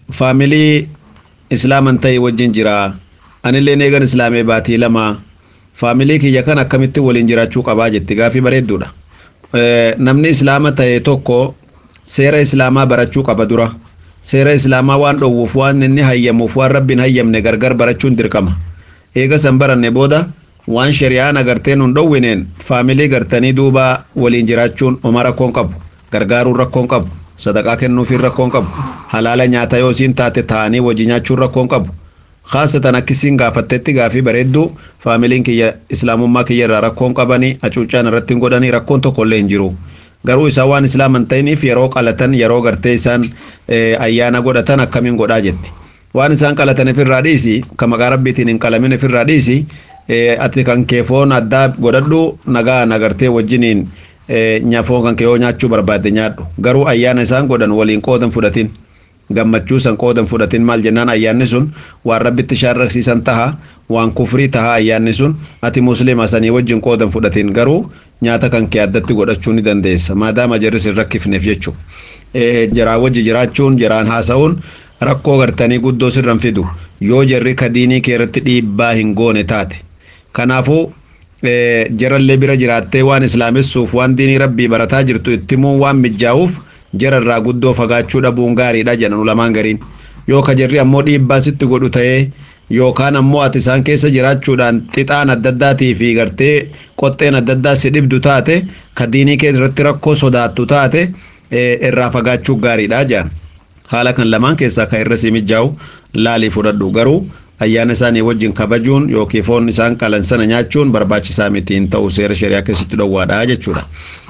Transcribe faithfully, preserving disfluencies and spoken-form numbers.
family islaaman ta'e wajjin jira anillee neegan islaamee baatii lama family kiyya kan akkamitti waliin jiraachuu qabaa jetti gaafii bareedduudha. Namni islaama ta'e tokko seera islaamaa barachuu qaba dura. Seera islaamaa waan dhowwuuf waan inni hayyamuuf waan rabbiin hayyamne gargar barachuun dirqama. Eega san baranne booda waan shari'aan agarteen hun dhowwineen family gartanii duuba waliin jiraachuun oma rakkoon qabu, gargaaruun rakkoon qabu, sadaqaa kennuufiin rakkoon qabu, halaala nyaata yoo isiin taate ta'anii wajji nyaachuun rakkoon qabu. Khaasatan akkisiin gaafattetti gaafii bareedduu faamiliin kiyya islaamummaa kiyya irraa rakkoon qabanii acuuchaan irratti hin godhanii rakkoon tokkollee hin jiru. Garuu isaan waan islaaman ta'iniif yeroo qalatan yeroo gartee isaan ayyaana godhatan akkamiin godhaa jetti. Waan isaan qalataniif irraa dhiisi kan maqaa rabbiitiin hin qalamin irraa dhiisi ati kan kee foon addaa godhadhu nagaa nagartee wajjiniin foon kan kee yoo nyaachuu barbaadde nyaadhu. Garuu ayyaana isaan godhan waliin qoodan fudhatin. Gammachuu san qoodan fudhatin maal jennaan ayyaanni sun waan rabbitti shaarraqsiisan taha waan kufrii taha ayyaanni sun ati muslima sanii wajjin qoodan fudhatin garuu nyaata kan kee addatti godhachuu ni dandeessa maadaama jarris hin rakkifneef jechuu. Jaraa wajji jiraachuun jaraan haasa'uun rakkoo gartanii guddoo sirran fidu yoo jarri ka diinii kee irratti dhiibbaa hin goone taate. Kanaafuu jarallee bira jiraattee waan islaamessuuf waan diinii rabbii barataa jirtu ittimuun waan mijaa'uuf jara irraa guddoo fagaachuu dhabuun gaariidha jedhan ulamaan gariin. Yoo ka jarri ammoo dhiibbaa sitti godhu ta'ee yookaan ammoo ati isaan keessa jiraachuudhaan xixaan adda addaatii fi gartee qoxxeen adda addaa si dhibdu taate ka diinii kee irratti rakkoo sodaattu taate irraa fagaachuu gaariidha jedhan. Haala kan lamaan keessaa kan irra si mijaa'u laalii fudhadhu garuu ayyaana isaanii wajjin kabajuun yookiin foon isaan qalan sana nyaachuun barbaachisaa miti ta'uu seera shari'aa keessatti dhowwaadha jechuudha.